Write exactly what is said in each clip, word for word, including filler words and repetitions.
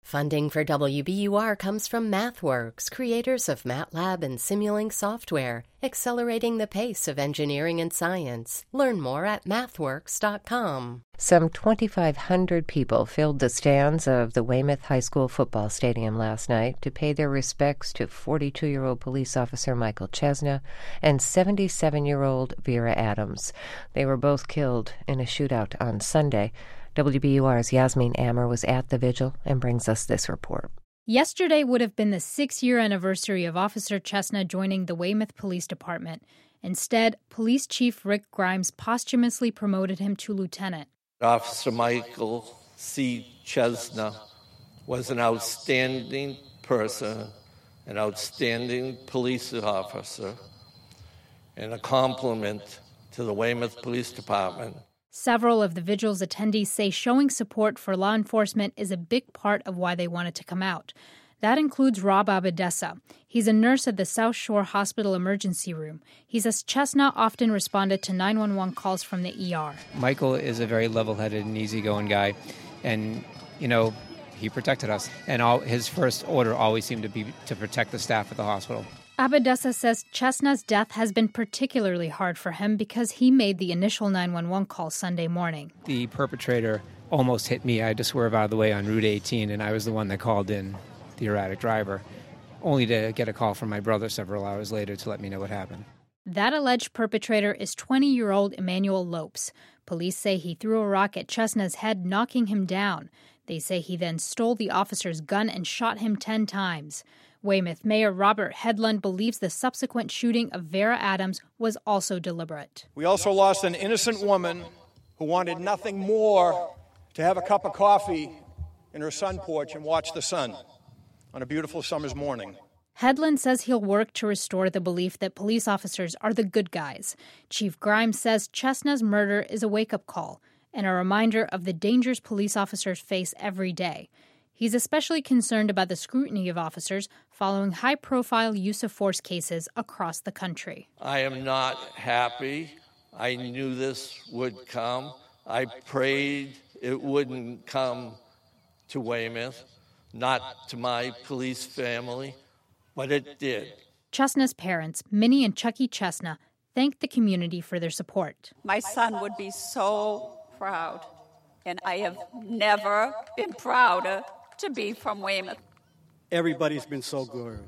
Funding for W B U R comes from MathWorks, creators of MATLAB and Simulink software, accelerating the pace of engineering and science. Learn more at mathworks dot com. Some twenty-five hundred people filled the stands of the Weymouth High School football stadium last night to pay their respects to forty-two-year-old police officer Michael Chesna and seventy-seven-year-old Vera Adams. They were both killed in a shootout on Sunday. W B U R's Yasmin Amer was at the vigil and brings us this report. Yesterday would have been the six-year anniversary of Officer Chesna joining the Weymouth Police Department. Instead, Police Chief Rick Grimes posthumously promoted him to lieutenant. Officer Michael C. Chesna was an outstanding person, an outstanding police officer, and a compliment to the Weymouth Police Department. Several of the vigil's attendees say showing support for law enforcement is a big part of why they wanted to come out. That includes Rob Abadessa. He's a nurse at the South Shore Hospital Emergency Room. He says Chesna often responded to nine one one calls from the E R. Michael is a very level-headed and easygoing guy, and, you know, he protected us. And all, his first order always seemed to be to protect the staff at the hospital. Abadessa says Chesna's death has been particularly hard for him because he made the initial nine one one call Sunday morning. The perpetrator almost hit me. I had to swerve out of the way on Route eighteen, and I was the one that called in the erratic driver, only to get a call from my brother several hours later to let me know what happened. That alleged perpetrator is twenty-year-old Emmanuel Lopes. Police say he threw a rock at Chesna's head, knocking him down. They say he then stole the officer's gun and shot him ten times. Weymouth Mayor Robert Hedlund believes the subsequent shooting of Vera Adams was also deliberate. We also lost an innocent woman who wanted nothing more to have a cup of coffee in her sun porch and watch the sun on a beautiful summer's morning. Hedlund says he'll work to restore the belief that police officers are the good guys. Chief Grimes says Chesna's murder is a wake-up call and a reminder of the dangers police officers face every day. He's especially concerned about the scrutiny of officers following high-profile use-of-force cases across the country. I am not happy. I knew this would come. I prayed it wouldn't come to Weymouth, not to my police family, but it did. Chesna's parents, Minnie and Chucky Chesna, thanked the community for their support. My son would be so proud, and I have never been prouder to be from Weymouth. Everybody's been so good.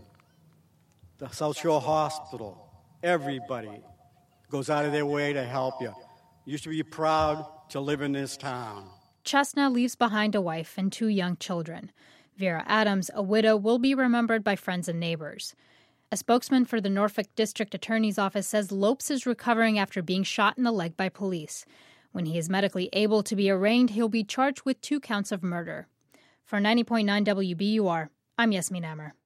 The South Shore Hospital, everybody goes out of their way to help you. You should be proud to live in this town. Chesna leaves behind a wife and two young children. Vera Adams, a widow, will be remembered by friends and neighbors. A spokesman for the Norfolk District Attorney's Office says Lopes is recovering after being shot in the leg by police. When he is medically able to be arraigned, he'll be charged with two counts of murder. For ninety point nine W B U R, I'm Yasmin Amer.